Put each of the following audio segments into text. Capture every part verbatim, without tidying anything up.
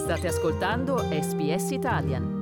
State ascoltando S B S Italian.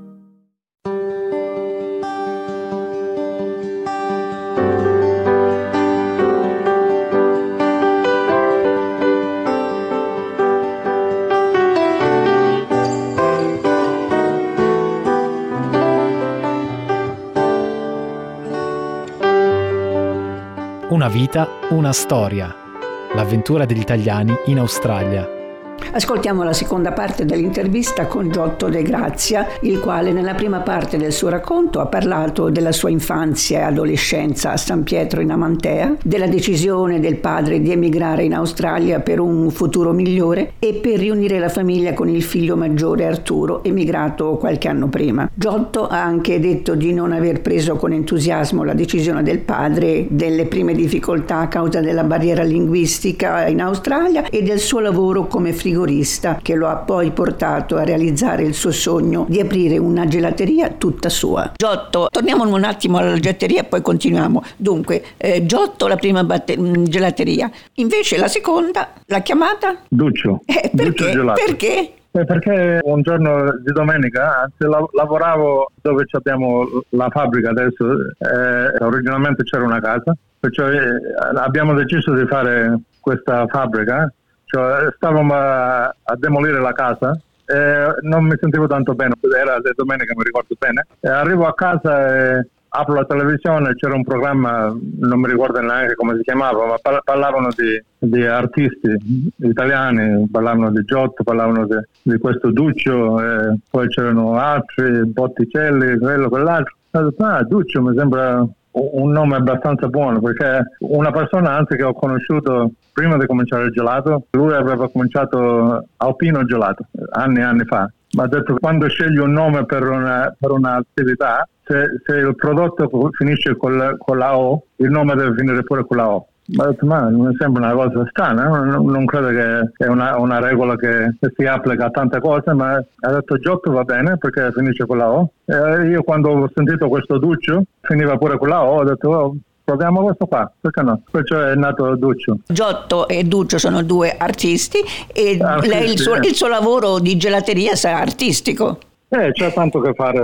Una vita, una storia. L'avventura degli italiani in Australia. Ascoltiamo la seconda parte dell'intervista con Giotto De Grazia, il quale nella prima parte del suo racconto ha parlato della sua infanzia e adolescenza a San Pietro in Amantea, della decisione del padre di emigrare in Australia per un futuro migliore e per riunire la famiglia con il figlio maggiore Arturo, emigrato qualche anno prima. Giotto ha anche detto di non aver preso con entusiasmo la decisione del padre, delle prime difficoltà a causa della barriera linguistica in Australia e del suo lavoro come frigorista, che lo ha poi portato a realizzare il suo sogno di aprire una gelateria tutta sua. Giotto, torniamo un attimo alla gelateria e poi continuiamo. Dunque, eh, Giotto la prima batte- gelateria, invece la seconda l'ha chiamata? Duccio. Eh, perché? Duccio Gelato. Perché? Eh, perché un giorno di domenica, anzi, la- lavoravo dove abbiamo la fabbrica adesso, eh, originalmente c'era una casa, perciò eh, abbiamo deciso di fare questa fabbrica. Cioè, stavamo a, a demolire la casa e non mi sentivo tanto bene, era le domeniche, mi ricordo bene. E arrivo a casa e apro la televisione, c'era un programma, non mi ricordo neanche come si chiamava, ma par- parlavano di, di artisti italiani, parlavano di Giotto, parlavano di, di questo Duccio, e poi c'erano altri, Botticelli, quello, quell'altro. E ho detto, ah, Duccio mi sembra un nome abbastanza buono, perché una persona anzi che ho conosciuto prima di cominciare il gelato, lui aveva cominciato Alpino Gelato anni e anni fa, ma ha detto quando scegli un nome per una per un'attività, se, se il prodotto finisce con la, con la O, il nome deve finire pure con la O. Ma, detto, ma mi sembra una cosa strana, non, non credo che è una, una regola che, che si applica a tante cose, ma ha detto Giotto va bene perché finisce con la O. E io quando ho sentito questo Duccio finiva pure con la O, ho detto oh, proviamo questo qua, perché no? Perciò è nato Duccio. Giotto e Duccio sono due artisti e artisti, lei, il, suo, eh. il suo lavoro di gelateria sarà artistico. Eh, c'è tanto che fare,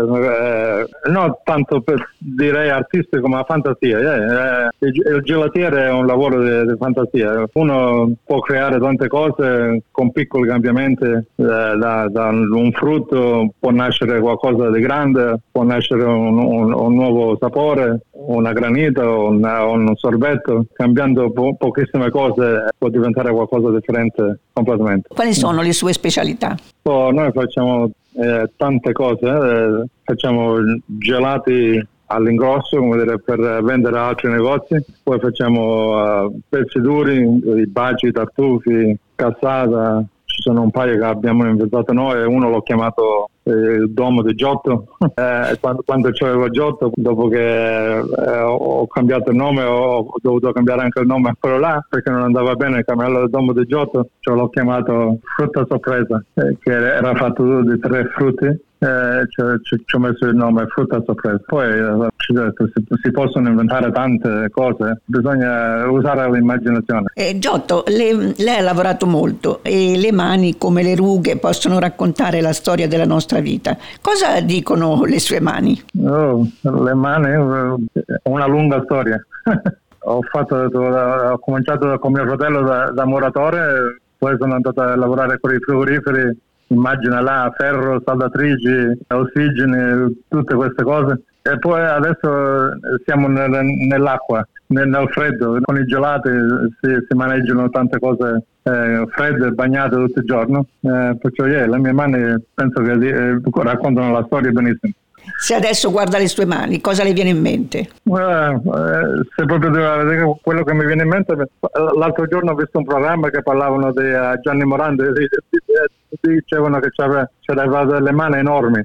eh, non tanto per, direi artistico, ma fantasia. Eh, eh, il, il gelatiere è un lavoro di, di fantasia. Uno può creare tante cose con piccoli cambiamenti, eh, da, da un frutto può nascere qualcosa di grande, può nascere un, un, un nuovo sapore, una granita, una, un sorbetto. Cambiando po- pochissime cose può diventare qualcosa di differente completamente. Quali sono le sue specialità? Oh, noi facciamo Eh, tante cose, eh, facciamo gelati all'ingrosso, come dire, per vendere a altri negozi, poi facciamo uh, pezzi duri, i baci, i tartufi, cassata, ci sono un paio che abbiamo inventato noi, uno l'ho chiamato eh, il domo di Giotto, eh, quando, quando c'avevo Giotto, dopo che eh, ho cambiato il nome ho dovuto cambiare anche il nome a quello là, perché non andava bene cambiarlo il domo di Giotto, cioè l'ho chiamato frutta sorpresa, eh, che era fatto di tre frutti. Eh, ci, ci, ci ho messo il nome frutta sorpresa. Poi eh, ci detto, si, si possono inventare tante cose, bisogna usare l'immaginazione. Eh, Giotto, le, lei ha lavorato molto e le mani come le rughe possono raccontare la storia della nostra vita. Cosa dicono le sue mani? Oh, le mani, una lunga storia. ho, fatto, ho cominciato con mio fratello da, da muratore, poi sono andato a lavorare con i frigoriferi. Immagina là, ferro, saldatrici, ossigeni, tutte queste cose. E poi adesso siamo nel, nell'acqua, nel, nel freddo, con i gelati si, si maneggiano tante cose eh, fredde, bagnate tutto il giorno. Eh, perciò yeah, le mie mani penso che eh, raccontano la storia benissimo. Se adesso guarda le sue mani, cosa le viene in mente? Eh, eh, se proprio devo vedere quello che mi viene in mente, l'altro giorno ho visto un programma che parlavano di uh, Gianni Morandi, di, di, di, dicevano che c'aveva, c'aveva delle mani enormi.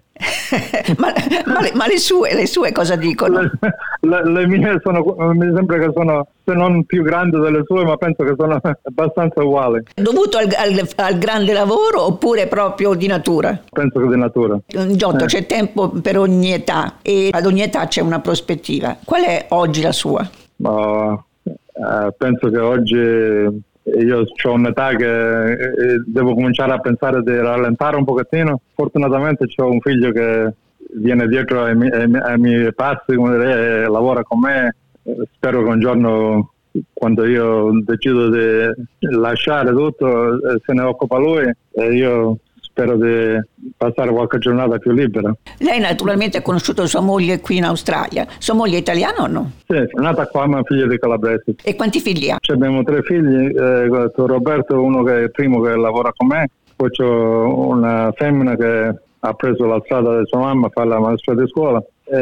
ma, ma, le, ma le sue, le sue cosa dicono? Le, le, le mie sono, mi sembra che sono, se non più grandi delle sue, ma penso che sono abbastanza uguali. Dovuto al, al, al grande lavoro oppure proprio di natura? Penso che di natura. Giotto, eh. c'è tempo per ogni età e ad ogni età c'è una prospettiva. Qual è oggi la sua? Uh, uh, penso che oggi io ho un'età che devo cominciare a pensare di rallentare un pochettino. Fortunatamente ho un figlio che viene dietro ai miei, ai miei passi, come dire, e lavora con me. Spero che un giorno, quando io decido di lasciare tutto, se ne occupa lui, e io spero di passare qualche giornata più libera. Lei naturalmente ha conosciuto sua moglie qui in Australia. Sua moglie è italiana o no? Sì, è nata qua, ma figlia di calabresi. E quanti figli ha? Abbiamo tre figli, eh, Roberto, uno che è il primo che lavora con me, poi c'è una femmina che ha preso la strada di sua mamma a fare la maestra di scuola,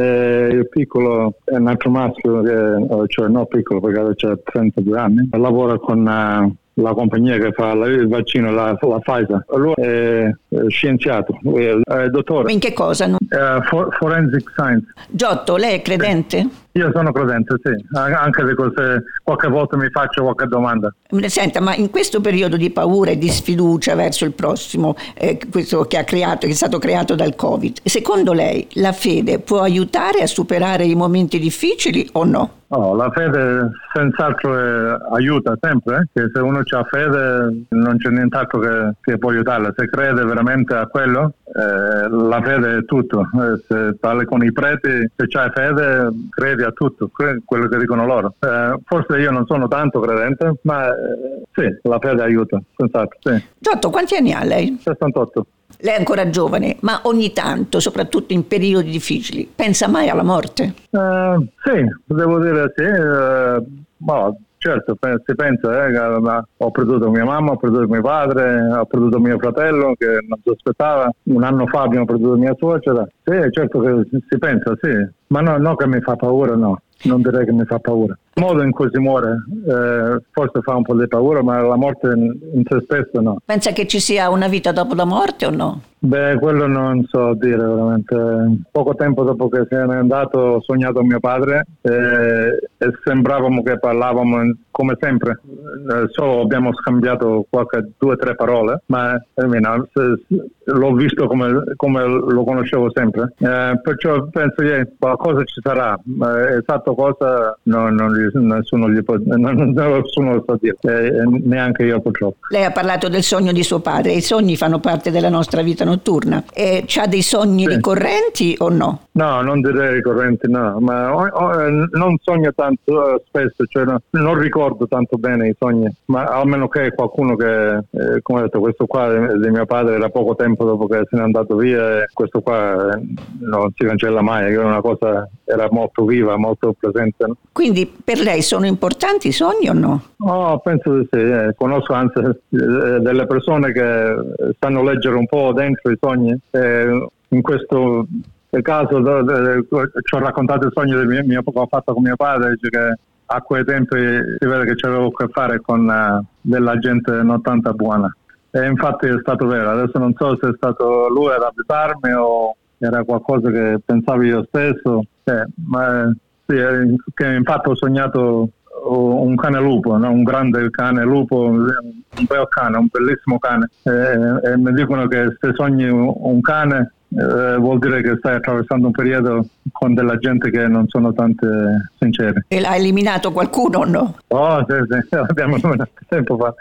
e il piccolo è un altro maschio, che, cioè no piccolo perché ha trentadue anni, lavora con uh, la compagnia che fa il vaccino, la, la Pfizer. Lui è, è scienziato, è, è dottore. In che cosa? No? Uh, for, forensic Science. Giotto, lei è credente? Sì. Io sono credente, sì, anche se cose, qualche volta mi faccio qualche domanda. Senta, ma in questo periodo di paura e di sfiducia verso il prossimo, eh, questo che ha creato, che è stato creato dal Covid, secondo lei la fede può aiutare a superare i momenti difficili o no? Oh, la fede senz'altro è, aiuta sempre, eh? Che se uno ha fede non c'è nient'altro che, che può aiutarla. Se crede veramente a quello, eh, la fede è tutto. Eh, se parli con i preti, se c'hai fede, credi a tutto, quello che dicono loro. Eh, forse io non sono tanto credente, ma eh, sì, la fede aiuta, senz'altro, sì. Giotto, quanti anni ha lei? sessantotto. Lei è ancora giovane, ma ogni tanto, soprattutto in periodi difficili, pensa mai alla morte? Uh, sì, devo dire sì. Uh, boh, certo, si pensa, eh, ma ho perduto mia mamma, ho perduto mio padre, ho perduto mio fratello che non si aspettava. Un anno fa abbiamo perduto mia suocera. Sì, certo che si pensa, sì. Ma no, no che mi fa paura, no. Non direi che mi fa paura. Il modo in cui si muore eh, forse fa un po' di paura, ma la morte in, in se stessa no. Pensa che ci sia una vita dopo la morte o no? Beh, quello non so dire veramente. Poco tempo dopo che se n'è andato ho sognato mio padre eh, e sembravamo che parlavamo come sempre. Eh, solo abbiamo scambiato qualche due o tre parole, ma eh, meno, se, l'ho visto come, come lo conoscevo sempre. Eh, perciò penso che qualcosa ci sarà. Eh, esatto cosa no, non gli, nessuno gli può, non, nessuno lo sa dire, eh, neanche io purtroppo. Lei ha parlato del sogno di suo padre. I sogni fanno parte della nostra vita notturna. E c'ha dei sogni sì. ricorrenti o no? No, non direi ricorrenti, no, ma oh, oh, non sogno tanto uh, spesso, cioè no, non ricordo tanto bene i sogni, ma almeno che qualcuno che, eh, come ho detto, questo qua di, di mio padre era poco tempo dopo che se n'è andato via e questo qua eh, non si cancella mai, era una cosa, era molto viva, molto presente. No? Quindi per lei sono importanti i sogni o no? Oh, penso di sì, eh. Conosco anzi eh, delle persone che sanno leggere un po' dentro i sogni, eh, in questo nel caso do, do, do, ci ho raccontato il sogno del mio, mio, che ho fatto con mio padre, cioè che a quei tempi si vede che c'avevo a che fare con uh, della gente non tanto buona, e infatti è stato vero. Adesso non so se è stato lui ad avvisarmi o era qualcosa che pensavo io stesso, eh, ma sì, che infatti ho sognato un cane lupo, no? Un grande cane lupo, un bel cane, un bellissimo cane, e, e mi dicono che se sogni un cane Eh, vuol dire che stai attraversando un periodo con della gente che non sono tante sincere. E l'ha eliminato qualcuno o no? Oh sì, sì, l'abbiamo eliminato tempo fa.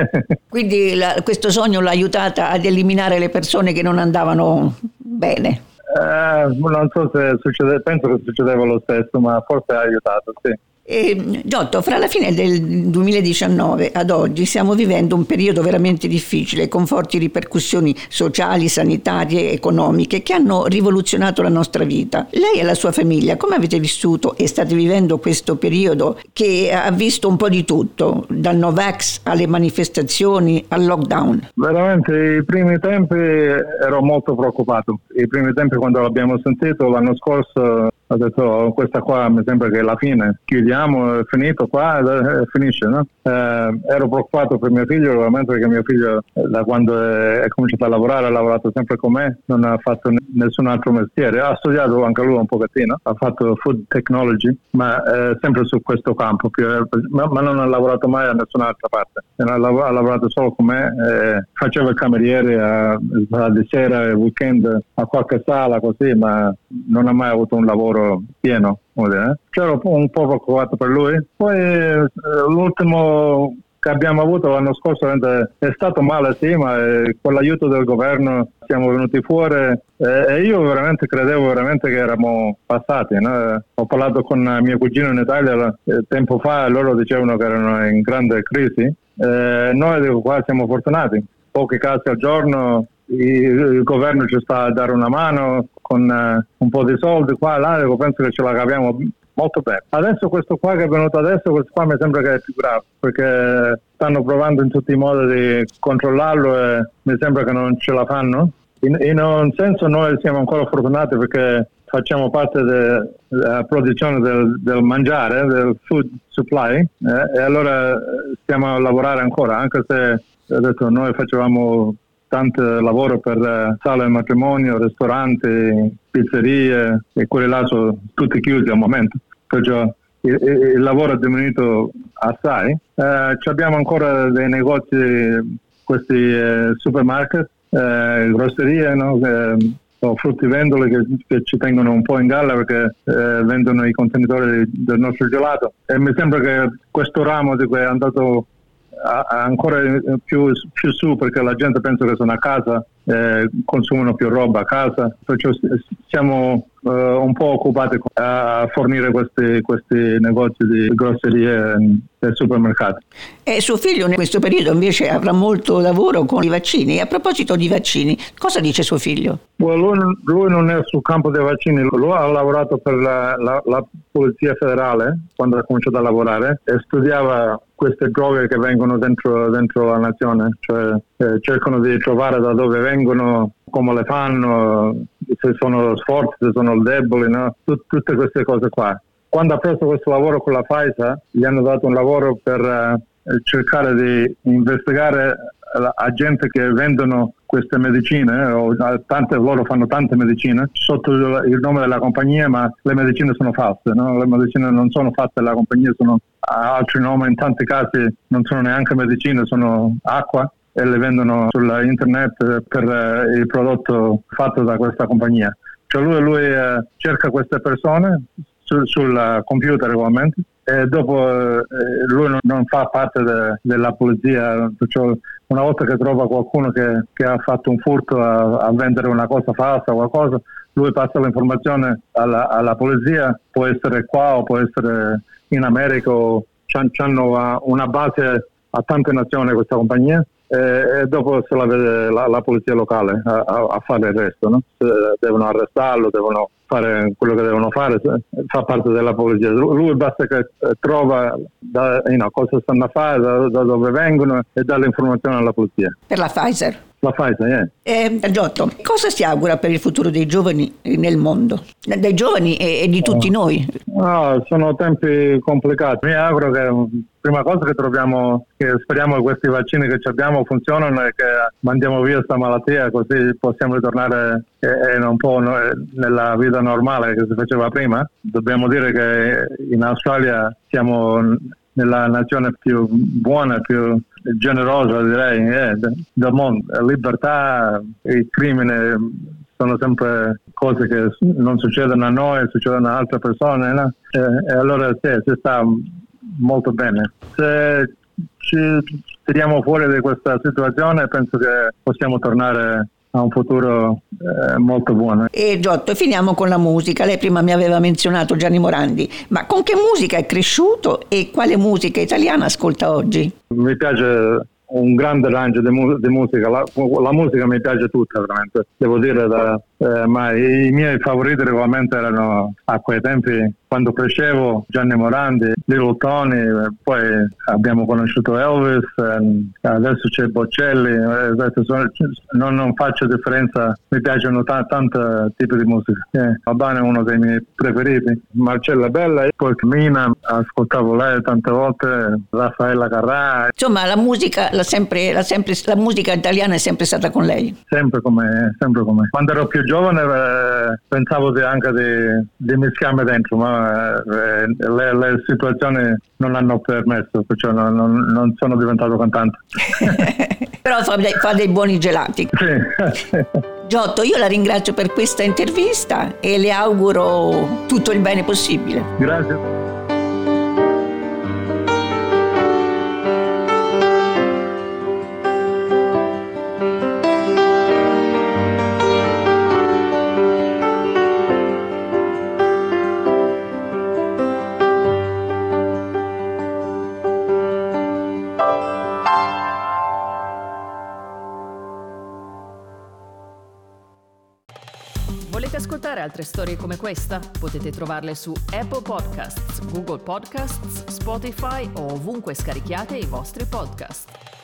Quindi la, questo sogno l'ha aiutata ad eliminare le persone che non andavano bene? Eh, non so se succede, penso che succedeva lo stesso, ma forse ha aiutato, sì. E, Giotto, fra la fine del duemiladiciannove ad oggi stiamo vivendo un periodo veramente difficile, con forti ripercussioni sociali, sanitarie, economiche che hanno rivoluzionato la nostra vita. Lei e la sua famiglia come avete vissuto e state vivendo questo periodo che ha visto un po' di tutto, dal Novax alle manifestazioni al lockdown? Veramente i primi tempi ero molto preoccupato. I primi tempi, quando l'abbiamo sentito l'anno scorso, ho detto oh, questa qua mi sembra che è la fine, chiudiamo, è finito qua, e finisce, no? Eh, ero preoccupato per mio figlio, veramente, perché mio figlio da quando è, è cominciato a lavorare ha lavorato sempre con me, non ha fatto n- nessun altro mestiere, ha studiato anche lui un pochettino, ha fatto food technology, ma eh, sempre su questo campo, più, ma, ma non ha lavorato mai da nessun'altra parte, ha, lav- ha lavorato solo con me, eh, faceva il cameriere a, a, di sera, il weekend, a qualche sala così, ma non ha mai avuto un lavoro pieno. C'ero un po' preoccupato per lui. Poi eh, l'ultimo che abbiamo avuto l'anno scorso è stato male, sì, ma con l'aiuto del governo siamo venuti fuori e io veramente credevo veramente che eravamo passati, no? Ho parlato con mio cugino in Italia tempo fa e loro dicevano che erano in grande crisi. Eh, noi dico, qua siamo fortunati, pochi casi al giorno, il, il governo ci sta a dare una mano con uh, un po' di soldi qua e là, dico, penso che ce la capiamo molto bene. Adesso questo qua che è venuto adesso, questo qua mi sembra che è più grave, perché stanno provando in tutti i modi di controllarlo e mi sembra che non ce la fanno. In, in un senso noi siamo ancora fortunati perché facciamo parte della produzione del, del mangiare, del food supply, eh, e allora stiamo a lavorare ancora, anche se ho detto, noi facevamo tanto lavoro per uh, sale di matrimonio, ristoranti, pizzerie, e quelli là sono tutti chiusi al momento, perciò il, il lavoro è diminuito assai. Uh, abbiamo ancora dei negozi, questi uh, supermarket, uh, grosserie, no? Uh, o fruttivendole che, che ci tengono un po' in galla perché uh, vendono i contenitori del nostro gelato, e mi sembra che questo ramo di cui è andato ancora più, più su, perché la gente pensa che sono a casa, eh, consumano più roba a casa, perciò siamo eh, un po' occupati a fornire questi, questi negozi di grosserie e supermercati. E suo figlio in questo periodo invece avrà molto lavoro con i vaccini. E a proposito di vaccini, cosa dice suo figlio? Well, lui, lui non è sul campo dei vaccini, lui ha lavorato per la, la, la Polizia Federale quando ha cominciato a lavorare e studiava queste droghe che vengono dentro, dentro la nazione, cioè eh, cercano di trovare da dove vengono, come le fanno, se sono forti, se sono deboli, no? Tut, tutte queste cose qua. Quando ha preso questo lavoro con la Pfizer, gli hanno dato un lavoro per eh, cercare di investigare a gente che vendono queste medicine, o tante, loro fanno tante medicine sotto il nome della compagnia, ma le medicine sono false, no? Le medicine non sono fatte dalla compagnia, sono altri nomi, in tanti casi non sono neanche medicine, sono acqua, e le vendono sulla internet per il prodotto fatto da questa compagnia. Cioè lui, lui eh, cerca queste persone sul, sul computer regolarmente, e dopo eh, lui non, non fa parte de, della polizia, perciò una volta che trova qualcuno che, che ha fatto un furto a, a vendere una cosa falsa o qualcosa, lui passa l'informazione alla, alla polizia, può essere qua o può essere in America, o hanno una base a tante nazioni questa compagnia, e, e dopo se la vede la, la polizia locale a, a, a fare il resto, no? Devono arrestarlo, devono fare quello che devono fare, fa parte della polizia. Lui basta che trova da, you know, cosa stanno a fare, da, da dove vengono, e dà le informazioni alla polizia. Per la Pfizer? La Pfizer, yeah. Eh, Giotto, cosa si augura per il futuro dei giovani nel mondo? Dei giovani e, e di tutti oh. noi? No, sono tempi complicati. Mi auguro che prima cosa che troviamo, che speriamo che questi vaccini che abbiamo funzionano e che mandiamo via questa malattia, così possiamo ritornare eh, un po' nella vita normale che si faceva prima. Dobbiamo dire che in Australia siamo nella nazione più buona, più generosa, direi, eh, del mondo. La libertà, il crimine sono sempre cose che non succedono a noi, succedono a altre persone, no? E, e allora sì, si sta molto bene. Se ci tiriamo fuori di questa situazione, penso che possiamo tornare a un futuro eh, molto buono. E Giotto, finiamo con la musica. Lei prima mi aveva menzionato Gianni Morandi, ma con che musica è cresciuto e quale musica italiana ascolta oggi? Mi piace un grande range di, mu- di musica, la, la musica mi piace tutta veramente, devo dire, da, eh, ma i, i miei favoriti regolarmente erano a quei tempi, quando crescevo, Gianni Morandi, Little Tony, poi abbiamo conosciuto Elvis, adesso c'è Bocelli, non, non faccio differenza, mi piacciono t- tanti tipi di musica. Eh, Albano è uno dei miei preferiti, Marcella Bella, e poi Mina, ascoltavo lei tante volte, Raffaella Carrà. Insomma, la musica, la, sempre, la, sempre, la musica italiana è sempre stata con lei? Sempre come, sempre come. Quando ero più giovane eh, pensavo di, anche di, di mischiarmi dentro, ma Eh, le, le situazioni non hanno permesso, perciò non, non, non sono diventato cantante. Però fa dei, fa dei buoni gelati. Sì. Giotto, io la ringrazio per questa intervista e le auguro tutto il bene possibile. Grazie. Volete ascoltare altre storie come questa? Potete trovarle su Apple Podcasts, Google Podcasts, Spotify o ovunque scarichiate i vostri podcast.